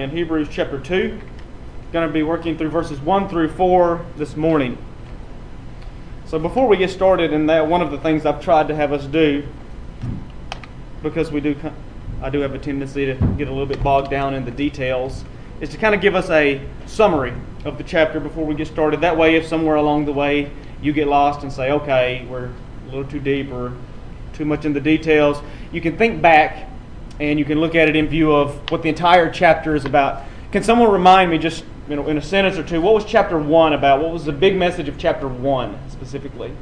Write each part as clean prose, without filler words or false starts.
in Hebrews chapter 2. Going to be working through verses 1 through 4 this morning. So before we get started in that, one of the things I've tried to have us do, because I do have a tendency to get a little bit bogged down in the details, is to kind of give us a summary of the chapter before we get started. That way, if somewhere along the way you get lost and say, okay, we're a little too deep or too much in the details, you can think back and you can look at it in view of what the entire chapter is about. Can someone remind me, just in a sentence or two, what was chapter 1 about? What was the big message of chapter 1 specifically?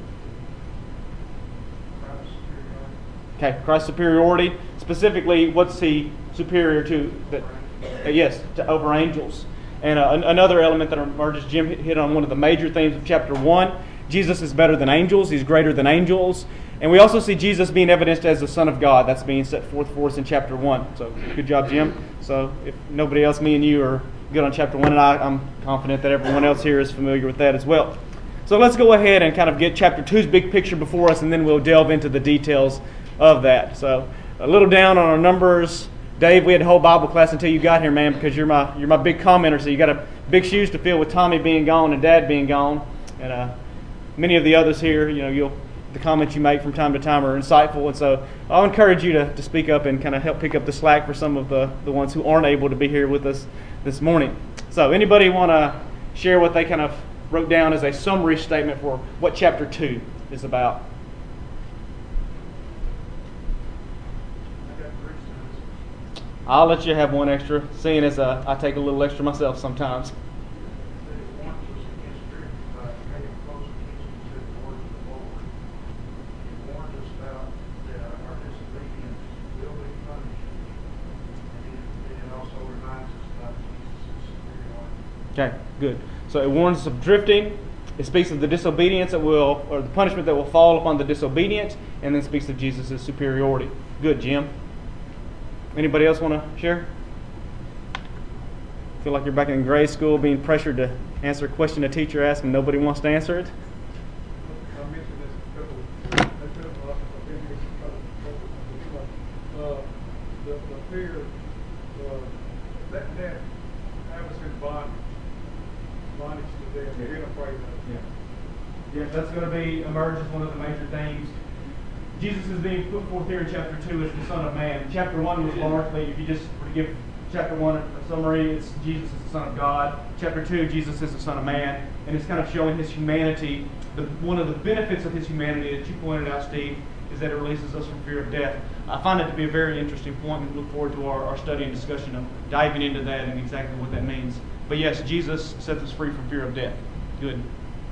Okay, Christ's superiority. Specifically, what's he superior to? Over angels. And another element that emerges, Jim hit on one of the major themes of chapter 1. Jesus is better than angels. He's greater than angels. And we also see Jesus being evidenced as the Son of God. That's being set forth for us in chapter 1. So good job, Jim. So if nobody else, me and you are good on chapter 1, and I'm confident that everyone else here is familiar with that as well. So let's go ahead and kind of get chapter 2's big picture before us, and then we'll delve into the details of that. So a little down on our numbers. Dave, we had a whole Bible class until you got here, man, because you're my big commenter, so you got big shoes to fill with Tommy being gone and Dad being gone. And many of the others here, the comments you make from time to time are insightful, and so I'll encourage you to speak up and kind of help pick up the slack for some of the ones who aren't able to be here with us this morning. So anybody want to share what they kind of wrote down as a summary statement for what chapter 2 is about? I'll let you have one extra, seeing as I take a little extra myself sometimes. Okay, good. So it warns us of drifting. It speaks of the disobedience or the punishment that will fall upon the disobedient, and then speaks of Jesus' superiority. Good, Jim. Anybody else want to share? Feel like you're back in grade school being pressured to answer a question a teacher asks and nobody wants to answer it? I mentioned this a couple the fear that have us in bondage to death. We're afraid of it. Yeah, that's going to emerge as one of the major themes. Jesus is being put forth here in chapter 2 as the Son of Man. Chapter 1 was largely, if you just were to give chapter 1 a summary, it's Jesus is the Son of God. Chapter 2, Jesus is the Son of Man. And it's kind of showing his humanity. One of the benefits of his humanity that you pointed out, Steve, is that it releases us from fear of death. I find it to be a very interesting point, and look forward to our study and discussion of diving into that and exactly what that means. But yes, Jesus sets us free from fear of death. Good.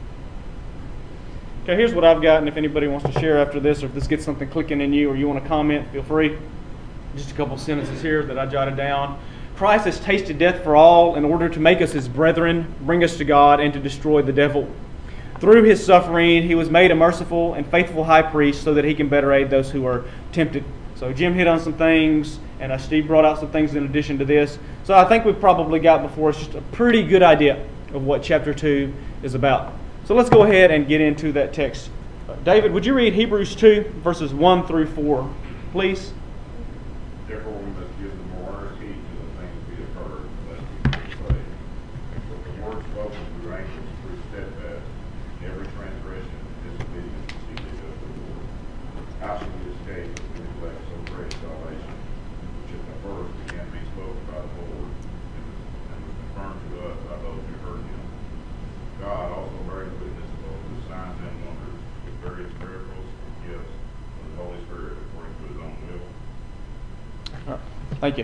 Okay, here's what I've got, and if anybody wants to share after this, or if this gets something clicking in you, or you want to comment, feel free. Just a couple sentences here that I jotted down. Christ has tasted death for all in order to make us his brethren, bring us to God, and to destroy the devil. Through his suffering, he was made a merciful and faithful high priest so that he can better aid those who are tempted. So Jim hit on some things, and Steve brought out some things in addition to this. So I think we've probably got before us just a pretty good idea of what chapter 2 is about. So let's go ahead and get into that text. David, would you read Hebrews 2, verses 1 through 4, please? Therefore we must give the more earnest heed to the things we have heard, lest we be persuaded. For the word spoken through angels proved steadfast, every transgression and disobedience exceeded of the Lord. How shall we escape if we neglect so great salvation, which at the first began to be spoken by the Lord, and was confirmed to us by those who heard him? God also bears witness both with signs and wonders, with various miracles and gifts of the Holy Spirit according to his own will. All right. Thank you.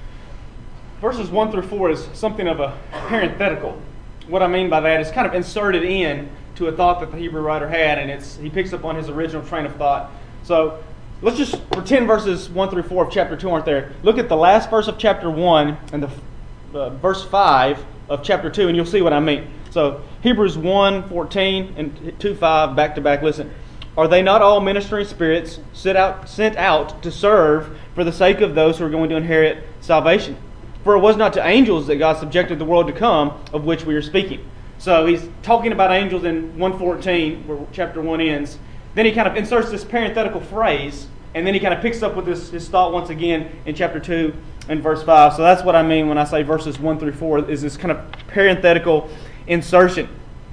Verses 1 through 4 is something of a parenthetical. What I mean by that is kind of inserted in to a thought that the Hebrew writer had, and he picks up on his original train of thought. So let's just pretend verses 1 through 4 of chapter 2 aren't there. Look at the last verse of chapter 1 and the verse 5 of chapter 2, and you'll see what I mean. So Hebrews 1:14 and 2:5 back to back. Listen. Are they not all ministering spirits sent out to serve for the sake of those who are going to inherit salvation? For it was not to angels that God subjected the world to come, of which we are speaking. So he's talking about angels in 1:14, where chapter 1 ends. Then he kind of inserts this parenthetical phrase, and then he kind of picks up with his thought once again in chapter 2 in verse 5. So that's what I mean when I say verses 1 through 4 is this kind of parenthetical insertion.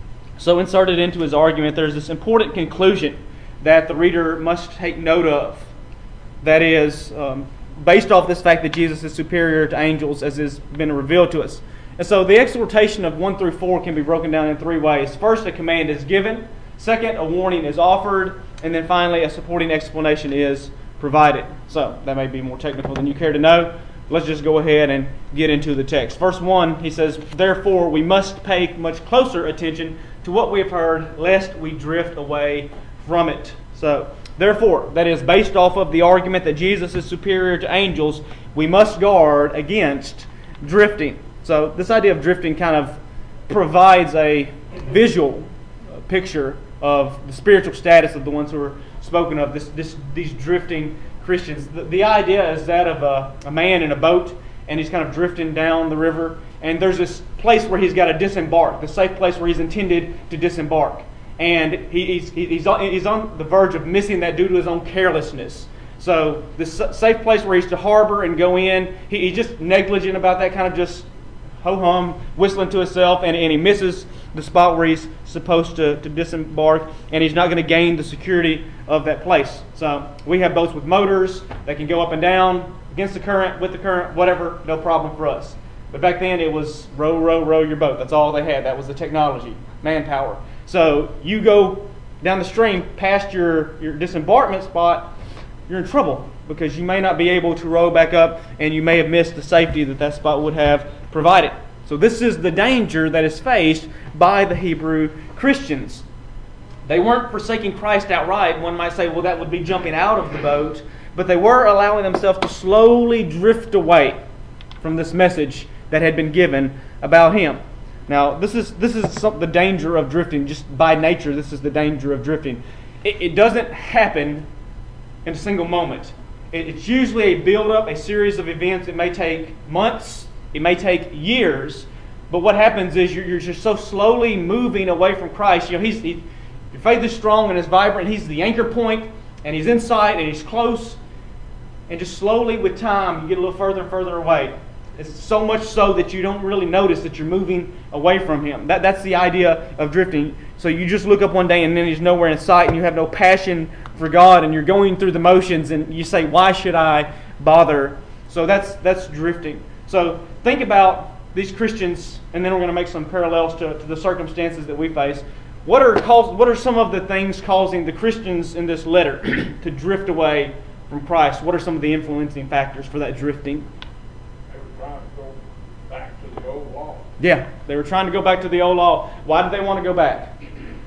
So inserted into his argument, there's this important conclusion that the reader must take note of. That is, based off this fact that Jesus is superior to angels as has been revealed to us. And so the exhortation of 1 through 4 can be broken down in three ways. First, a command is given. Second, a warning is offered. And then finally, a supporting explanation is provided. So that may be more technical than you care to know. Let's just go ahead and get into the text. Verse 1, he says, "Therefore we must pay much closer attention to what we have heard, lest we drift away from it." So, therefore, that is based off of the argument that Jesus is superior to angels, we must guard against drifting. So, this idea of drifting kind of provides a visual picture of the spiritual status of the ones who are spoken of, these drifting Christians. The idea is that of a man in a boat, and he's kind of drifting down the river, and there's this place where he's got to disembark, the safe place where he's intended to disembark. And he's on the verge of missing that due to his own carelessness. So the safe place where he's to harbor and go in, he's just negligent about that, kind of just ho-hum, whistling to himself, and he misses the spot where he's supposed to disembark, and he's not going to gain the security of that place. So we have boats with motors that can go up and down, against the current, with the current, whatever, no problem for us. But back then it was row, row, row your boat. That's all they had. That was the technology, manpower. So you go down the stream past your disembarkment spot, you're in trouble because you may not be able to row back up, and you may have missed the safety that spot would have provided. So this is the danger that is faced by the Hebrew Christians. They weren't forsaking Christ outright. One might say, well, that would be jumping out of the boat. But they were allowing themselves to slowly drift away from this message that had been given about Him. Now, this is the danger of drifting. Just by nature, this is the danger of drifting. It doesn't happen in a single moment. It's usually a build-up, a series of events. It may take months. It may take years. But what happens is you're just so slowly moving away from Christ. You know, your faith is strong and is vibrant. He's the anchor point, and He's in sight, and He's close. And just slowly with time, you get a little further and further away. It's so much so that you don't really notice that you're moving away from Him. That's the idea of drifting. So you just look up one day and then He's nowhere in sight, and you have no passion for God, and you're going through the motions, and you say, why should I bother? So that's drifting. So think about these Christians, and then we're going to make some parallels to the circumstances that we face. What are some of the things causing the Christians in this letter to drift away from Christ? What are some of the influencing factors for that drifting? They were trying to go back to the old law. Yeah, they were trying to go back to the old law. Why did they want to go back?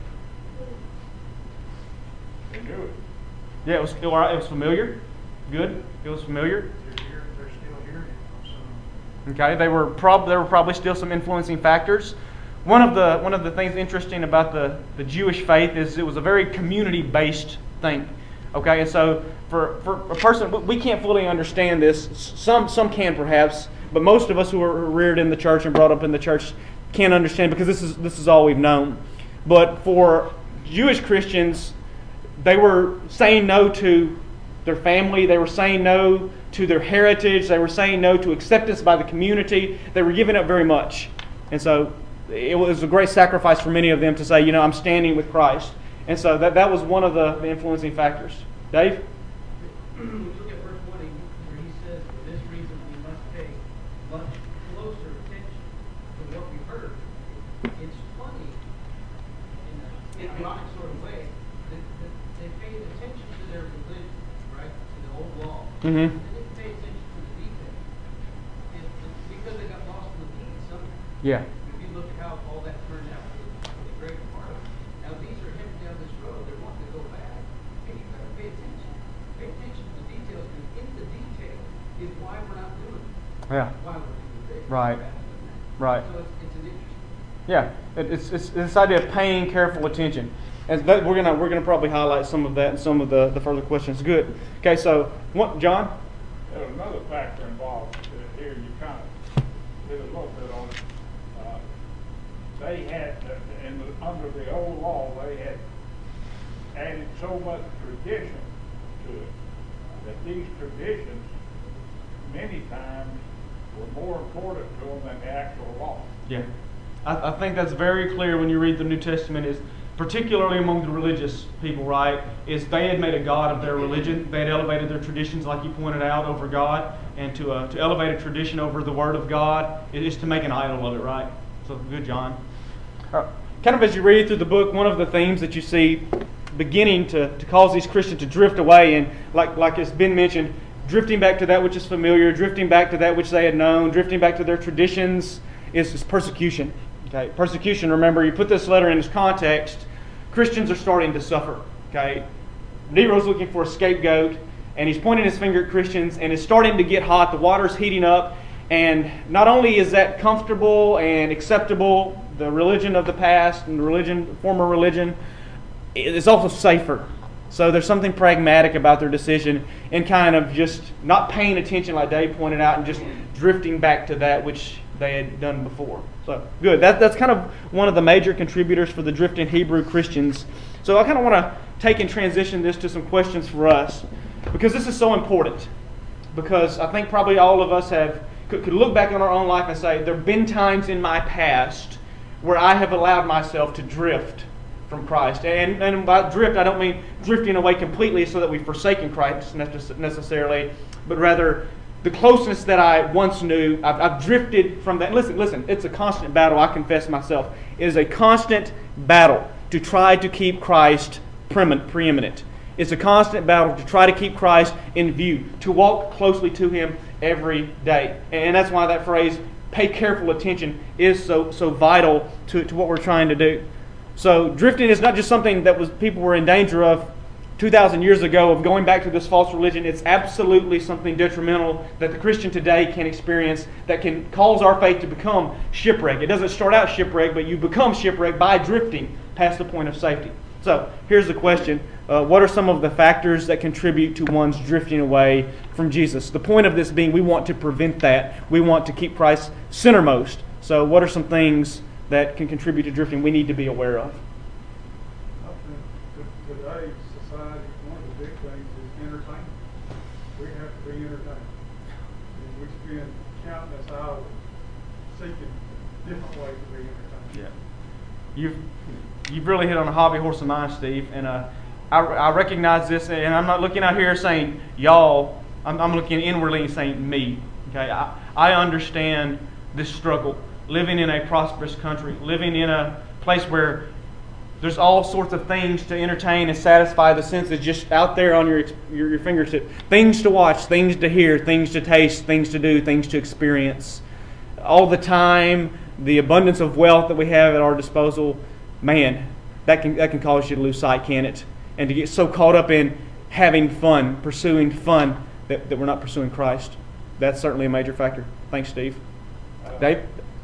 They knew it. Yeah, it was familiar. Good. It was familiar. They're still hearing it. Okay, there were probably still some influencing factors. One of the things interesting about the Jewish faith is it was a very community-based thing. Okay, and so for a person, we can't fully understand this. Some can perhaps, but most of us who are reared in the church and brought up in the church can't understand because this is all we've known. But for Jewish Christians, they were saying no to their family. They were saying no to their heritage. They were saying no to acceptance by the community. They were giving up very much. And so it was a great sacrifice for many of them to say, I'm standing with Christ. And so that was one of the influencing factors. Dave? Look at verse 1 where he says, for this reason we must pay much closer attention to what we heard. It's funny, in a ironic sort of way, that they paid attention to their religion, right, to the old law. Mm-hmm. They didn't pay attention to the details. It's because they got lost in the weeds somehow. Yeah. If you look at how all that turned out for the greater part of it. Now these are heading down this road, they're wanting to go back. Hey, you better pay attention. Pay attention to the details, because in the detail is why we're not doing it. Yeah. Why we're doing this. Right. Right. So it's an interesting. Yeah, it's this idea of paying careful attention. And that we're gonna probably highlight some of that in some of the further questions. Good. Okay, so John? There's another factor involved here. You kind of did a little bit on it. They had, under the old law, they had added so much tradition to it that these traditions many times were more important to them than the actual law. Yeah. I think that's very clear when you read the New Testament, is particularly among the religious people, right? Is they had made a god of their religion. They had elevated their traditions, like you pointed out, over God. And to elevate a tradition over the Word of God is to make an idol of it, right? So good, John. Kind of as you read through the book, one of the themes that you see beginning to cause these Christians to drift away, and like it's been mentioned, drifting back to that which is familiar, drifting back to that which they had known, drifting back to their traditions, is persecution. Okay, persecution. Remember, you put this letter in its context. Christians are starting to suffer. Okay, Nero's looking for a scapegoat, and he's pointing his finger at Christians, and it's starting to get hot. The water's heating up, and not only is that comfortable and acceptable, the religion of the past and the religion, former religion, it's also safer. So there's something pragmatic about their decision, and kind of just not paying attention, like Dave pointed out, and just drifting back to that which they had done before. So good. That's kind of one of the major contributors for the drifting Hebrew Christians. So I kind of want to take and transition this to some questions for us, because this is so important. Because I think probably all of us could look back on our own life and say, there have been times in my past where I have allowed myself to drift from Christ. And by drift, I don't mean drifting away completely so that we've forsaken Christ necessarily, but rather the closeness that I once knew, I've drifted from that. Listen, it's a constant battle, I confess myself. It is a constant battle to try to keep Christ preeminent. It's a constant battle to try to keep Christ in view, to walk closely to Him every day. And that's why that phrase, pay careful attention, is so vital to what we're trying to do. So drifting is not just something that people were in danger of 2,000 years ago, of going back to this false religion. It's absolutely something detrimental that the Christian today can experience, that can cause our faith to become shipwrecked. It doesn't start out shipwrecked, but you become shipwrecked by drifting past the point of safety. So here's the question. What are some of the factors that contribute to one's drifting away from Jesus? The point of this being, we want to prevent that. We want to keep Christ centermost. So what are some things that can contribute to drifting we need to be aware of? I think today's society, one of the big things is entertainment. We have to be entertained. And we spend countless hours seeking different ways to be entertained. Yeah. You've really hit on a hobby horse of mine, Steve, and I recognize this, and I'm not looking out here saying y'all. I'm looking inwardly and saying me. Okay, I understand this struggle, living in a prosperous country, living in a place where there's all sorts of things to entertain and satisfy the senses just out there on your fingertip. Things to watch, things to hear, things to taste, things to do, things to experience. All the time, the abundance of wealth that we have at our disposal, man, that can cause you to lose sight, can it? And to get so caught up in having fun, pursuing fun, that we're not pursuing Christ. That's certainly a major factor. Thanks, Steve. Dave?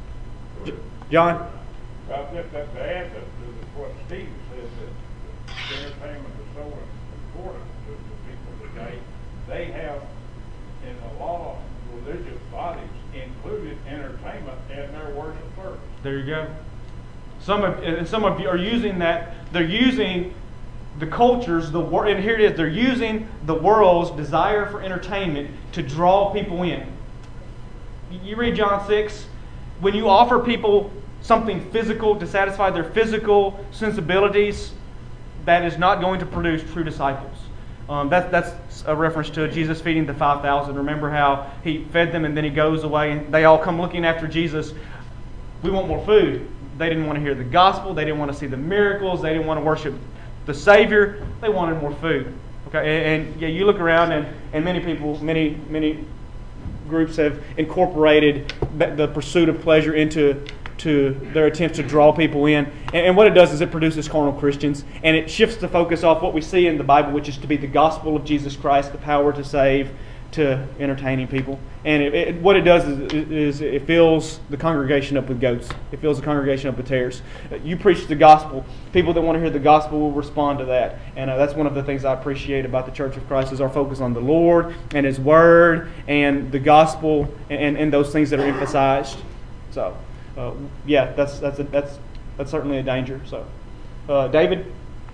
John? Well, just to add to what Steve said, that entertainment is so important to people today. They have, in a lot of religious bodies, included entertainment in their worship service. There you go. Some of you are using that. They're using the cultures, and here it is. They're using the world's desire for entertainment to draw people in. You read John 6. When you offer people something physical to satisfy their physical sensibilities, that is not going to produce true disciples. That's a reference to Jesus feeding the 5,000. Remember how He fed them and then He goes away and they all come looking after Jesus. We want more food. They didn't want to hear the gospel. They didn't want to see the miracles. They didn't want to worship the Savior. They wanted more food. Okay, and yeah, you look around and many people, many groups have incorporated the pursuit of pleasure into their attempts to draw people in. And what it does is it produces carnal Christians, and it shifts the focus off what we see in the Bible, which is to be the gospel of Jesus Christ, the power to save, to entertaining people. And what it does is it fills the congregation up with goats. It fills the congregation up with tares. You preach the gospel. People that want to hear the gospel will respond to that. And that's one of the things I appreciate about the Church of Christ is our focus on the Lord and His Word and the gospel and those things that are emphasized. So, yeah, that's certainly a danger. So, David?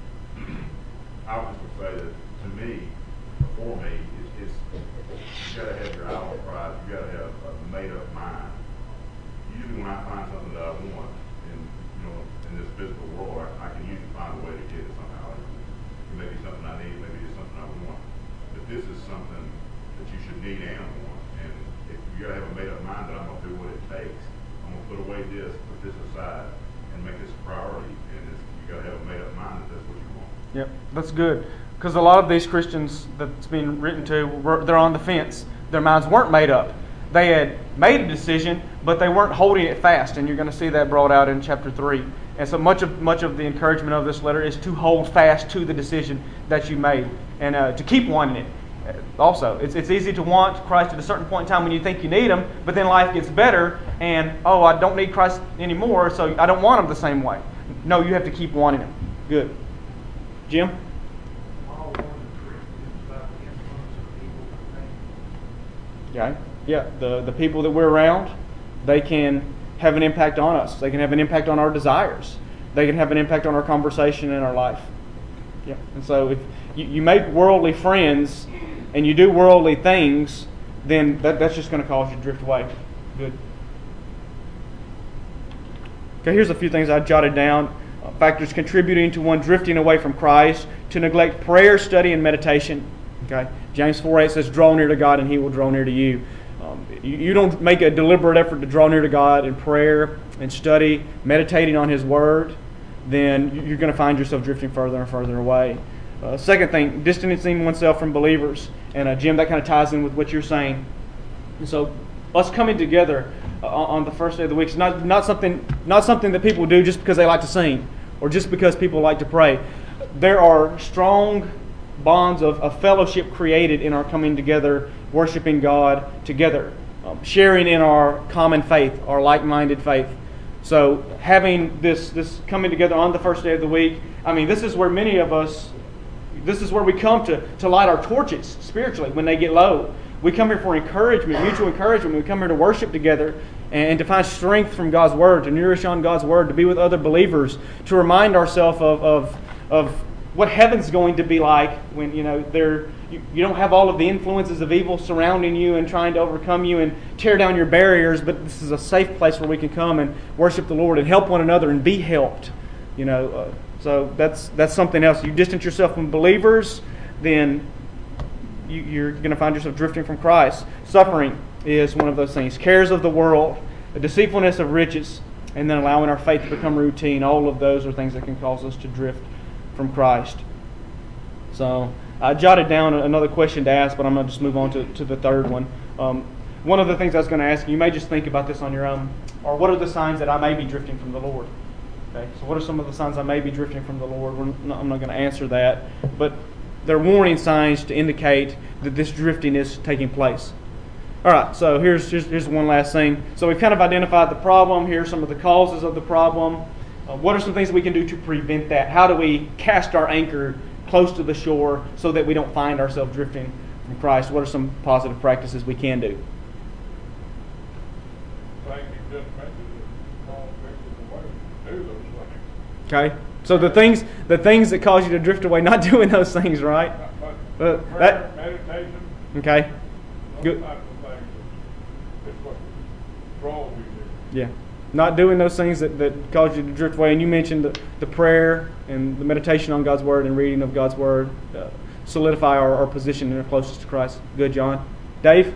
I was going to say that to me, before me, is you got to have your eye on the prize might find something that I want, and in this physical world, I can usually find a way to get it somehow. It may be something I need, maybe it's something I want. But this is something that you should need and want. And if you gotta have a made up mind that I'm gonna do what it takes, I'm gonna put away this, put this aside, and make this a priority. And you gotta have a made up mind that that's what you want. Yep, that's good. Because a lot of these Christians that's being written to, they're on the fence. Their minds weren't made up. They had made a decision, but they weren't holding it fast. And you're going to see that brought out in chapter 3. And so much of the encouragement of this letter is to hold fast to the decision that you made and to keep wanting it. Also, it's easy to want Christ at a certain point in time when you think you need Him, but then life gets better and, I don't need Christ anymore, so I don't want Him the same way. No, you have to keep wanting Him. Good. Jim? Okay. Yeah, the people that we're around, they can have an impact on us. They can have an impact on our desires. They can have an impact on our conversation and our life. Yeah. And so if you make worldly friends and you do worldly things, then that's just going to cause you to drift away. Good. Okay, here's a few things I jotted down. Factors contributing to one drifting away from Christ: to neglect prayer, study, and meditation. Okay, James 4:8 says, "Draw near to God, and He will draw near to you." You don't make a deliberate effort to draw near to God in prayer and study, meditating on His Word, then you're going to find yourself drifting further and further away. Second thing, distancing oneself from believers. And Jim, that kind of ties in with what you're saying. And so, us coming together on the first day of the week is not something that people do just because they like to sing or just because people like to pray. There are strong bonds of fellowship created in our coming together, worshiping God together, sharing in our common faith, our like-minded faith. So having this coming together on the first day of the week, this is where many of us, this is where we come to light our torches spiritually when they get low. We come here for encouragement, mutual encouragement. We come here to worship together and to find strength from God's Word, to nourish on God's Word, to be with other believers, to remind ourselves of what heaven's going to be like when you don't have all of the influences of evil surrounding you and trying to overcome you and tear down your barriers, but this is a safe place where we can come and worship the Lord and help one another and be helped. So that's something else. You distance yourself from believers, then you're going to find yourself drifting from Christ. Suffering is one of those things. Cares of the world, the deceitfulness of riches, and then allowing our faith to become routine. All of those are things that can cause us to drift from Christ. So I jotted down another question to ask, but I'm going to just move on to the third one. One of the things I was going to ask you may just think about this on your own, or what are the signs that I may be drifting from the Lord? Okay, so what are some of the signs I may be drifting from the Lord? I'm not going to answer that, but they're warning signs to indicate that this drifting is taking place. All right, so here's one last thing. So we've kind of identified the problem. Here are some of the causes of the problem. What are some things that we can do to prevent that? How do we cast our anchor close to the shore so that we don't find ourselves drifting from Christ? What are some positive practices we can do? Thank you just mentioned it. Paul mentioned the way to do those things. Okay, so the things that cause you to drift away, not doing those things, right? Prayer, meditation, okay, those good. types of things is what draws you there. Yeah, not doing those things that cause you to drift away. And you mentioned the prayer and the meditation on God's Word and reading of God's Word solidify our position and our closest to Christ. Good, John. Dave?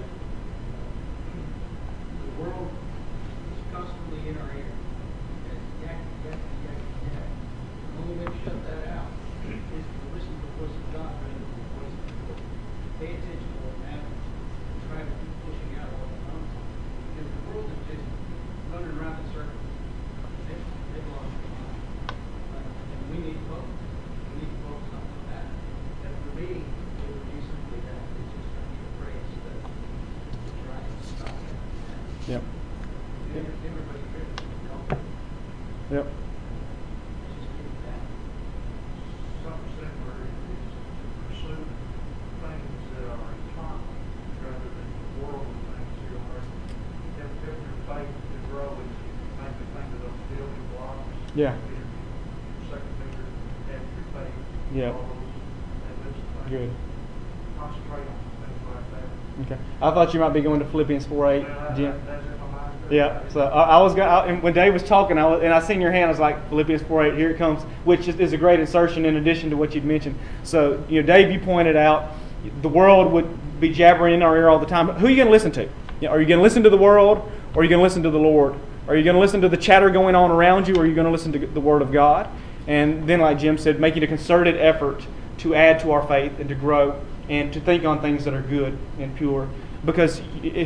The world is constantly in our ear. Yak. The only way to shut that out is to listen to the voice of God rather than the voice of people. Pay attention to what matters. Try to keep pushing out what comes. Because the world is just running around in circles. They've lost their mind. And we need to focus. We need to focus on that. And for me, it would be simply that. It's just I need to pray and study. Right? Stop that. Yep. Everybody driven. Yep. Just keep that. Something similar is to pursue things that are eternal rather than worldly things. If your faith is growing, make the thing of those building blocks. Yeah. Second Peter, have your faith. Yeah. All those things. Good. Concentrate on things like that. Okay. I thought you might be going to Philippians 4:8, Jim. That's in my mind. Yeah, so I was going. And when Dave was talking, I seen your hand. I was like, Philippians 4:8, here it comes, which is a great insertion in addition to what you'd mentioned. So, Dave, you pointed out the world would be jabbering in our ear all the time. Who are you going to listen to? Are you going to listen to the world, or are you going to listen to the Lord? Are you going to listen to the chatter going on around you, or are you going to listen to the Word of God? And then, like Jim said, making a concerted effort to add to our faith and to grow and to think on things that are good and pure, because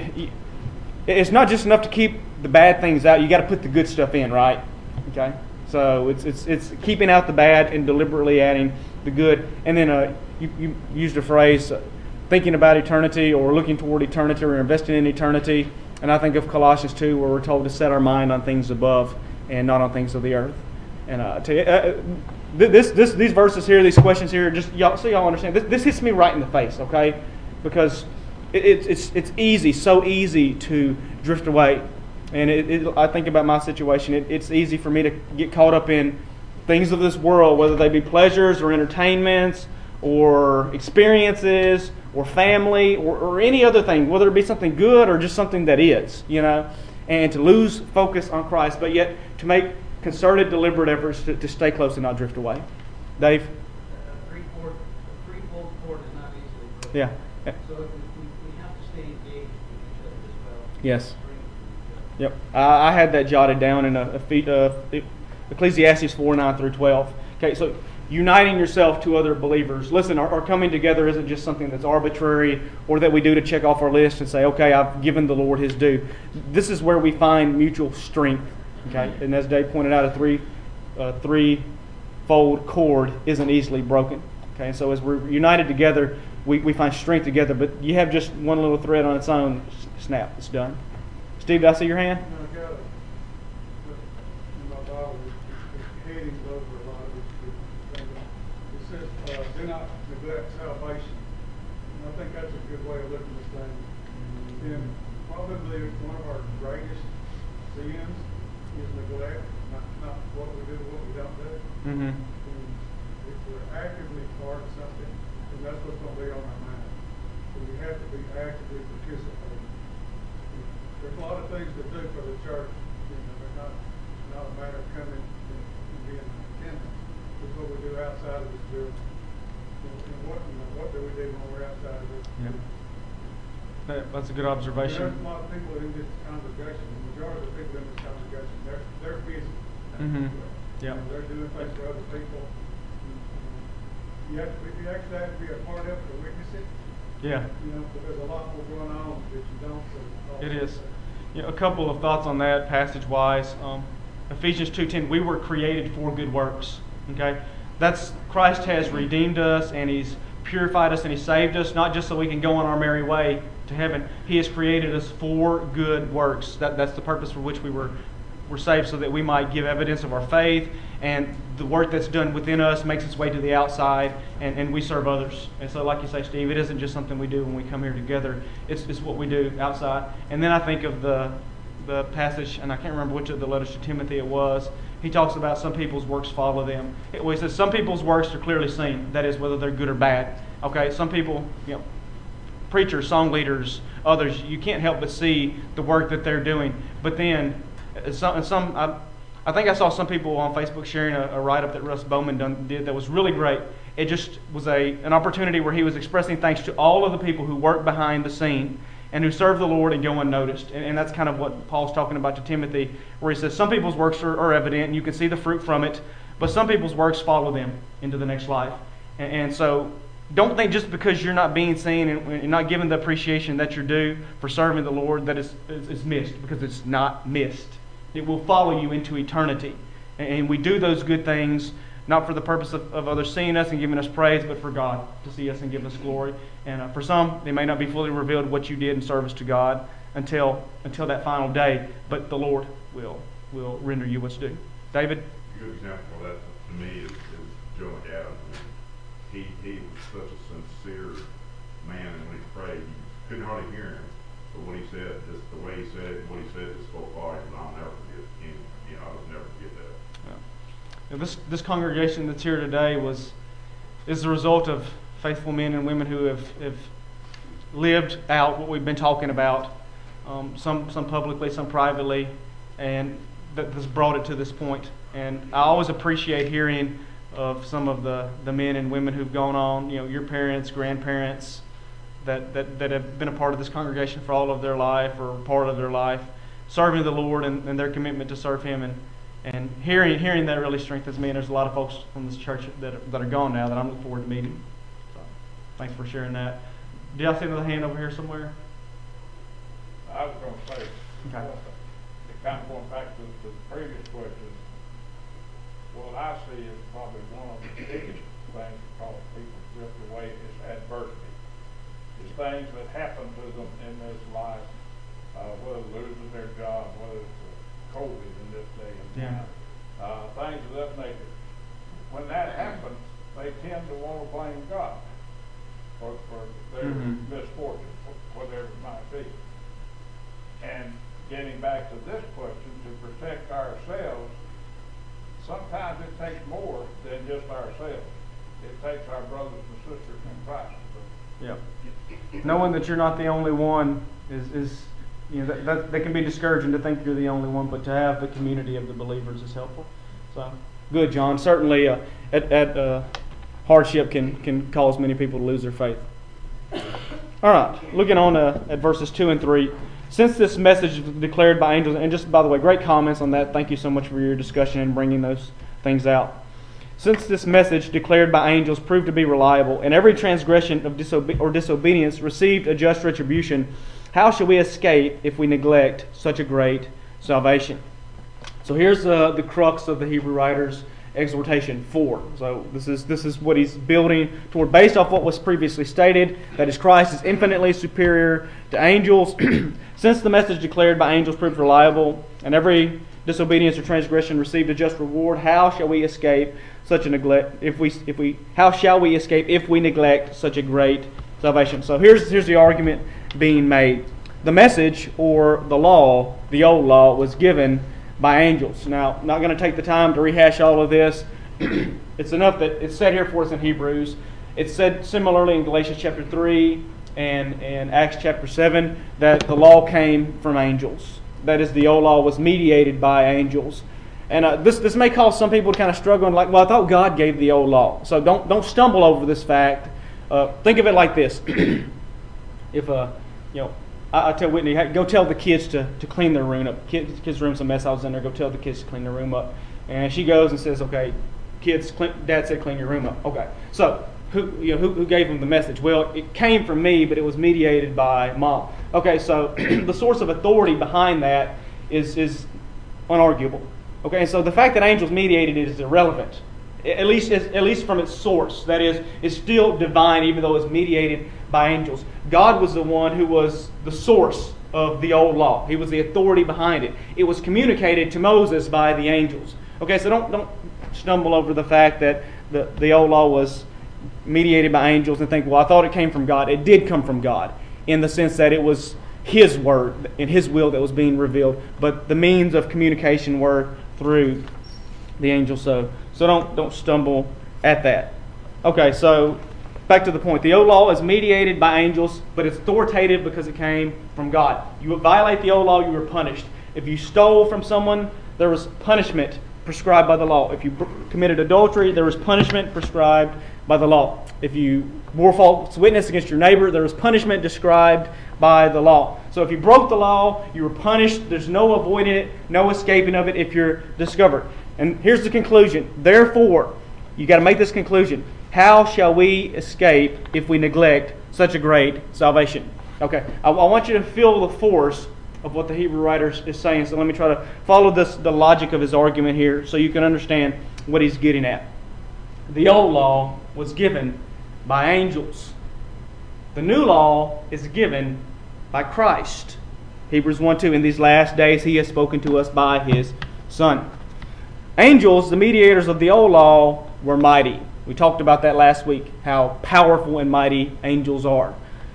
it's not just enough to keep the bad things out. You got to put the good stuff in, right? Okay. So it's keeping out the bad and deliberately adding the good. And then you used a phrase, thinking about eternity or looking toward eternity or investing in eternity. And I think of Colossians 2, where we're told to set our mind on things above and not on things of the earth. And I tell you, these verses here, these questions here, just so y'all understand, this hits me right in the face, okay? Because it's easy, so easy to drift away. And I think about my situation. It's easy for me to get caught up in things of this world, whether they be pleasures or entertainments or experiences or family or any other thing, whether it be something good or just something that is, and to lose focus on Christ, but yet to make concerted, deliberate efforts to stay close and not drift away. Dave? A three-fold cord is not easily broken. Yeah. So we have to stay engaged with each other as well. Yes. Yep. I had that jotted down in Ecclesiastes 4:9 through 12. Okay, so uniting yourself to other believers. Listen, our coming together isn't just something that's arbitrary or that we do to check off our list and say, okay, I've given the Lord His due. This is where we find mutual strength. Okay, and as Dave pointed out, a threefold cord isn't easily broken. Okay, so as we're united together, we find strength together. But you have just one little thread on its own, snap, it's done. Steve, did I see your hand? I got it. In my Bible, it's headings over a lot of these things. It says, do not neglect salvation. And I think that's a good way of looking at this thing. And probably one of our greatest sins is neglect, not what we do, what we don't do. Mm-hmm. And if we're actively part of something, then that's what's going to be on our mind. So we have to be actively participating. There's a lot of things to do for the church. They're not a matter of coming and being in attendance. It's what we do outside of this building. And what do we do when we're outside of this? Yeah. That's a good observation. There's a lot of people in this congregation. The majority of the people in this congregation, they're busy. Mm-hmm. Yeah. They're doing things for other people. You actually have to be a part of it to witness it. Yeah. But there's a lot more going on that you don't see. It is. A couple of thoughts on that passage-wise. Ephesians 2:10, we were created for good works. Okay? That's Christ has redeemed us and He's purified us and He saved us, not just so we can go on our merry way to heaven. He has created us for good works. That's the purpose for which we're saved, so that we might give evidence of our faith, and the work that's done within us makes its way to the outside, and we serve others. And so, like you say, Steve, it isn't just something we do when we come here together. It's what we do outside. And then I think of the passage, and I can't remember which of the letters to Timothy it was. He talks about some people's works follow them. He says some people's works are clearly seen. That is, whether they're good or bad. Okay, some people, preachers, song leaders, others, you can't help but see the work that they're doing. But then, I think I saw some people on Facebook sharing a write-up that Russ Bowman did that was really great. It just was an opportunity where he was expressing thanks to all of the people who work behind the scene and who serve the Lord and go unnoticed. And that's kind of what Paul's talking about to Timothy, where he says some people's works are evident and you can see the fruit from it, but some people's works follow them into the next life. And so don't think just because you're not being seen and not given the appreciation that you're due for serving the Lord that it's missed, because it's not missed. It will follow you into eternity. And we do those good things not for the purpose of others seeing us and giving us praise, but for God to see us and give us glory. And for some, it may not be fully revealed what you did in service to God until that final day, but the Lord will render you what's due. David? A good example of that to me is Joe McAdams. He was such a sincere man, and when he prayed, you couldn't hardly hear him. But what he said, just the way he said it, what he said, just spoke volumes. I'll never forget him. I will never forget that. This congregation that's here today is the result of faithful men and women who have lived out what we've been talking about. some publicly, some privately, and that's brought it to this point. And I always appreciate hearing of some of the men and women who've gone on, your parents, grandparents, that have been a part of this congregation for all of their life or part of their life, serving the Lord and their commitment to serve Him. And hearing that really strengthens me. And there's a lot of folks from this church that are gone now that I'm looking forward to meeting. So, thanks for sharing that. Did I see another hand over here somewhere? I was going to say, Okay. kind of going back to the previous question, what I see is probably one of the biggest things that cause people to drift away is adversity. It's things that happen to them in this life, whether losing their job, whether it's COVID in this day and time, things of that nature. When that happens, they tend to want to blame God for their misfortune, whatever it might be. And getting back to this question, to protect ourselves, sometimes it takes more than just ourselves. It takes our brothers and sisters in Christ. Yeah. Knowing that you're not the only one is that can be discouraging to think you're the only one, but to have the community of the believers is helpful. So good, John. Certainly, hardship can cause many people to lose their faith. All right, looking on at verses 2 and 3. Since this message is declared by angels, and just by the way, great comments on that. Thank you so much for your discussion and bringing those things out. Since this message declared by angels proved to be reliable, and every transgression of disobedience received a just retribution, how shall we escape if we neglect such a great salvation? So here's the crux of the Hebrew writer's exhortation 4. So this is what he's building toward, based off what was previously stated, that is, Christ is infinitely superior to angels. Since the message declared by angels proved reliable, and every disobedience or transgression received a just reward, how shall we escape such a neglect? How shall we escape if we neglect such a great salvation? So here's the argument being made. The message, or the law, the old law, was given by angels. Now, I'm not going to take the time to rehash all of this. It's enough that it's said here for us in Hebrews. It's said similarly in Galatians chapter 3 and Acts chapter 7 that the law came from angels. That is, the old law was mediated by angels. And this may cause some people to kind of struggle and like, well, I thought God gave the old law. So don't stumble over this fact. Think of it like this. If I tell Whitney, hey, go tell the kids to clean their room up. Kids' room's a mess. I was in there. Go tell the kids to clean their room up. And she goes and says, okay, kids, Dad said clean your room up. Okay. So who gave them the message? Well, it came from me, but it was mediated by Mom. Okay, so the source of authority behind that is unarguable. Okay, and so the fact that angels mediated it is irrelevant, at least from its source. That is, it's still divine, even though it's mediated by angels. God was the one who was the source of the old law. He was the authority behind it. It was communicated to Moses by the angels. Okay, so don't stumble over the fact that the old law was mediated by angels and think, well, I thought it came from God. It did come from God in the sense that it was His word and His will that was being revealed, but the means of communication were through the angels. So don't stumble at that. Okay, so back to the point. The old law is mediated by angels, but it's authoritative because it came from God. You would violate the old law, you were punished. If you stole from someone, there was punishment prescribed by the law. If you committed adultery, there was punishment prescribed by the law. If you bore false witness against your neighbor, there was punishment described by the law. So if you broke the law, you were punished. There's no avoiding it, no escaping of it if you're discovered. And here's the conclusion. Therefore, you got to make this conclusion. How shall we escape if we neglect such a great salvation? Okay, I want you to feel the force of what the Hebrew writer is saying. So let me try to follow the logic of his argument here so you can understand what he's getting at. The old law was given by angels. The new law is given by Christ. Hebrews 1:2, in these last days He has spoken to us by His Son. Angels, the mediators of the old law, were mighty. We talked about that last week, how powerful and mighty angels are.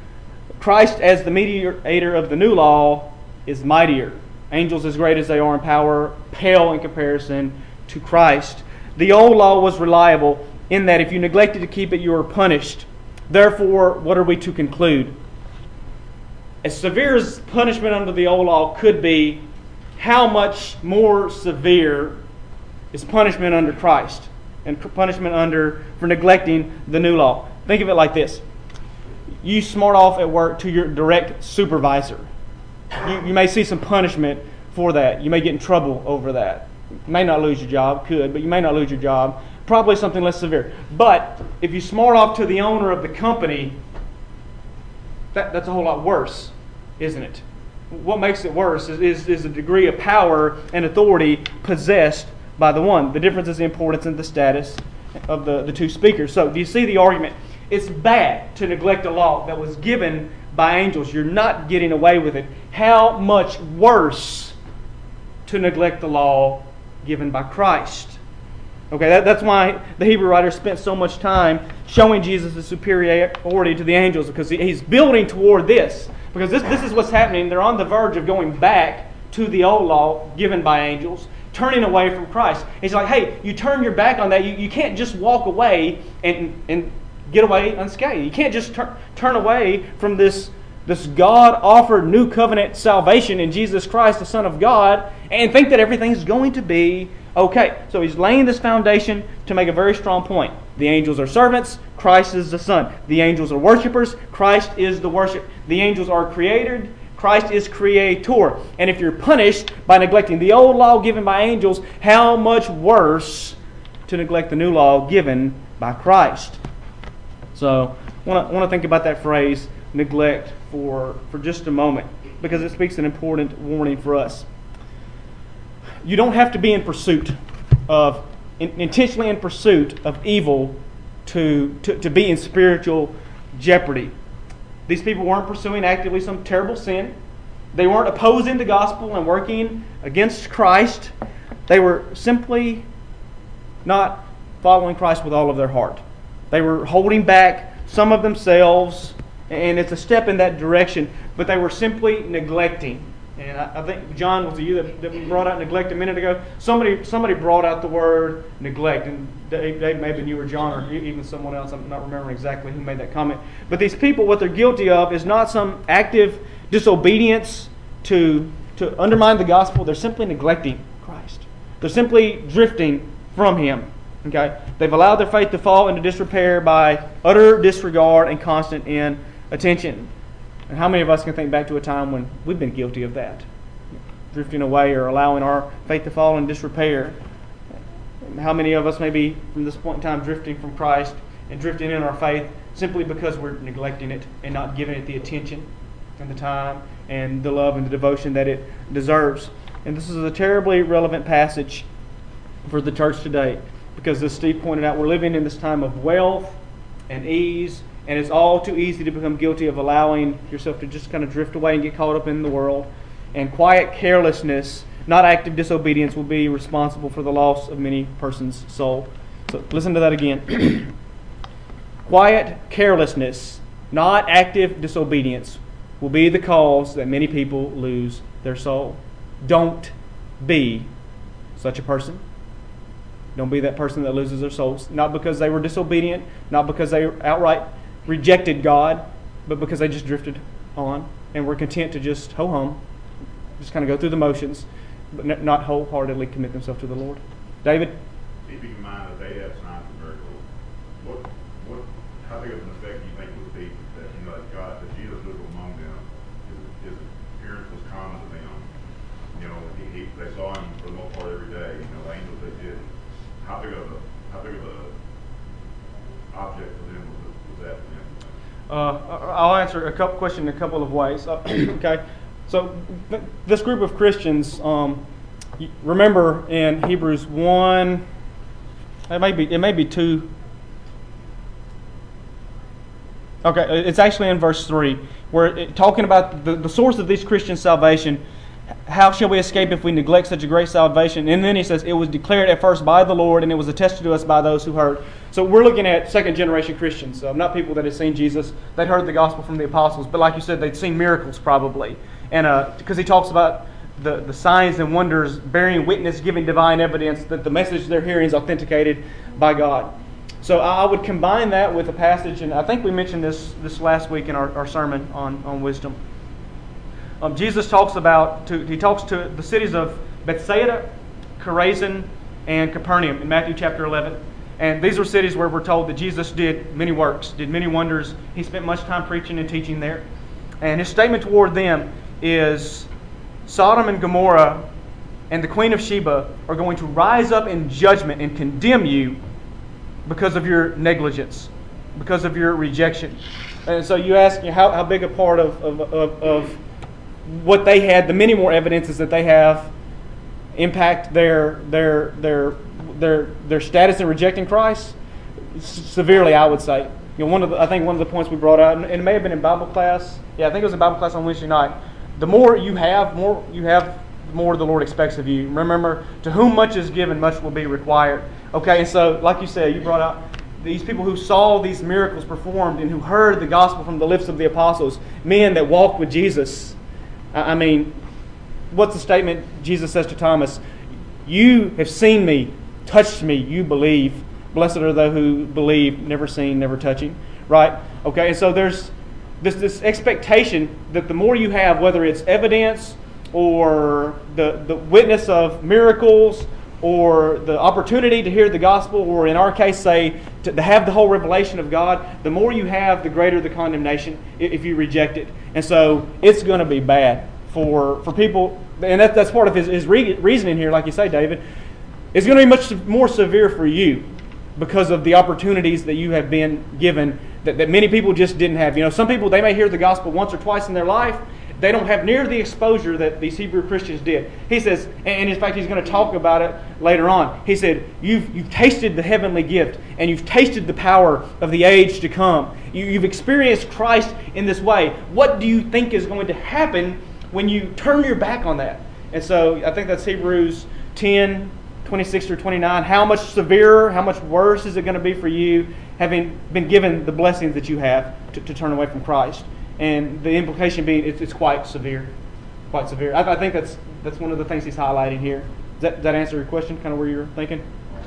Christ, as the mediator of the new law, is mightier. Angels, as great as they are in power, pale in comparison to Christ. The old law was reliable in that if you neglected to keep it, you were punished. Therefore, what are we to conclude? as severe as punishment under the old law could be, how much more severe is punishment under Christ and punishment for neglecting the new law? Think of it like this. You smart off at work to your direct supervisor. You may see some punishment for that. You may get in trouble over that. You may not lose your job, could, but you may not lose your job. Probably something less severe. But if you smart off to the owner of the company, that's a whole lot worse, isn't it? What makes it worse is the degree of power and authority possessed by the one. The difference is the importance and the status of the two speakers. So do you see the argument? It's bad to neglect a law that was given by angels. You're not getting away with it. How much worse to neglect the law given by Christ? Okay, that's why the Hebrew writer spent so much time showing Jesus' superiority to the angels, because he's building toward this. Because this is what's happening. They're on the verge of going back to the old law given by angels, turning away from Christ. He's like, hey, you turn your back on that. You can't just walk away and get away unscathed. You can't just turn away from this God-offered new covenant salvation in Jesus Christ, the Son of God, and think that everything's going to be okay. So he's laying this foundation to make a very strong point. The angels are servants. Christ is the Son. The angels are worshipers. Christ is the worship. The angels are created. Christ is creator. And if you're punished by neglecting the old law given by angels, how much worse to neglect the new law given by Christ? So I want to think about that phrase, neglect, for just a moment, because it speaks an important warning for us. You don't have to be intentionally in pursuit of evil to be in spiritual jeopardy. These people weren't pursuing actively some terrible sin. They weren't opposing the gospel and working against Christ. They were simply not following Christ with all of their heart. They were holding back some of themselves, and it's a step in that direction, but they were simply neglecting. And I think, John, was it you that brought out neglect a minute ago? Somebody brought out the word neglect. And Dave, maybe you or John or even someone else, I'm not remembering exactly who made that comment. But these people, what they're guilty of is not some active disobedience to undermine the gospel. They're simply neglecting Christ. They're simply drifting from Him. Okay? They've allowed their faith to fall into disrepair by utter disregard and constant inattention. And how many of us can think back to a time when we've been guilty of that? Drifting away or allowing our faith to fall in disrepair. How many of us may be, from this point in time, drifting from Christ and drifting in our faith simply because we're neglecting it and not giving it the attention and the time and the love and the devotion that it deserves. And this is a terribly relevant passage for the church today, because as Steve pointed out, we're living in this time of wealth and ease, and it's all too easy to become guilty of allowing yourself to just kind of drift away and get caught up in the world. And quiet carelessness, not active disobedience, will be responsible for the loss of many persons' soul. So listen to that again. Quiet carelessness, not active disobedience, will be the cause that many people lose their soul. Don't be such a person. Don't be that person that loses their souls. Not because they were disobedient, not because they outright rejected God, but because they just drifted on and were content to just ho hum, just kind of go through the motions, but not wholeheartedly commit themselves to the Lord. David? Keeping in mind that they have signs and miracles, how big of an effect do you think it would be that that Jesus lived among them, his appearance was common to them. They saw him for the most part every day. The angels they did. How big of a object for them was that for them? I'll answer a question in a couple of ways. Okay, so this group of Christians, remember in Hebrews 1, it may be 2. Okay, it's actually in verse 3, where talking about the source of this Christian salvation. How shall we escape if we neglect such a great salvation? And then he says, it was declared at first by the Lord, and it was attested to us by those who heard. So we're looking at second generation Christians, not people that had seen Jesus. They'd heard the gospel from the apostles, but like you said, they'd seen miracles probably. And because he talks about the signs and wonders bearing witness, giving divine evidence that the message they're hearing is authenticated by God. So I would combine that with a passage, and I think we mentioned this last week in our sermon on wisdom. Jesus talks about, he talks to the cities of Bethsaida, Chorazin, and Capernaum in Matthew chapter 11. And these were cities where we're told that Jesus did many works, did many wonders. He spent much time preaching and teaching there. And his statement toward them is, Sodom and Gomorrah and the Queen of Sheba are going to rise up in judgment and condemn you because of your negligence, because of your rejection. And so you ask how big a part of what they had, the many more evidences that they have, impact their status in rejecting Christ? Severely, I would say. I think one of the points we brought out, and it may have been in Bible class. Yeah, I think it was in Bible class on Wednesday night. The more you have, the more the Lord expects of you. Remember, to whom much is given, much will be required. Okay, and so, like you said, you brought out these people who saw these miracles performed and who heard the gospel from the lips of the apostles, men that walked with Jesus. I mean, what's the statement Jesus says to Thomas? You have seen me, touched me, you believe. Blessed are those who believe, never seen, never touching. Right? Okay, and so there's this expectation that the more you have, whether it's evidence or the witness of miracles or the opportunity to hear the gospel, or in our case, say, to have the whole revelation of God, the more you have, the greater the condemnation if you reject it. And so it's going to be bad for people, and that's part of his reasoning here, like you say, David. It's going to be much more severe for you because of the opportunities that you have been given that many people just didn't have. You know, some people, they may hear the gospel once or twice in their life. They don't have near the exposure that these Hebrew Christians did. He says, and in fact, he's going to talk about it later on. He said, you've tasted the heavenly gift, and you've tasted the power of the age to come. You've experienced Christ in this way. What do you think is going to happen when you turn your back on that? And so I think that's Hebrews 10, 26 through 29. How much severer, how much worse is it going to be for you having been given the blessings that you have to turn away from Christ? And the implication being it's quite severe. Quite severe. I think that's one of the things he's highlighting here. Does that answer your question, kind of where you're thinking?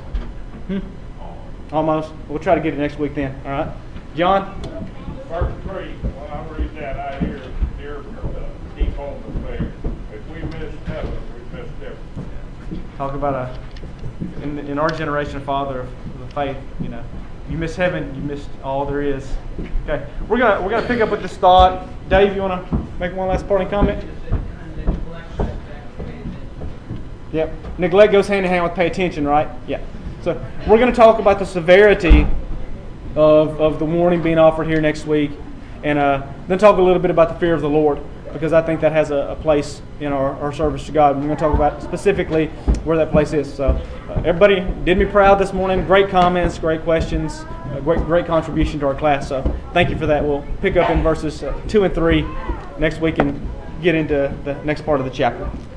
Almost. We'll try to get it next week then. All right. John? Verse 3, when I read that, I hear deep home affair. If we miss heaven, we miss everything. Talk about in our generation, father of the faith, you know. You miss heaven, you missed all there is. Okay, we're gonna pick up with this thought. Dave, you want to make one last parting comment? Yep. Neglect goes hand in hand with pay attention, right? Yeah. So we're going to talk about the severity of the warning being offered here next week, and then talk a little bit about the fear of the Lord, because I think that has a place in our service to God. We're going to talk about specifically where that place is. So everybody did me proud this morning. Great comments, great questions, great contribution to our class. So thank you for that. We'll pick up in verses 2 and 3 next week and get into the next part of the chapter.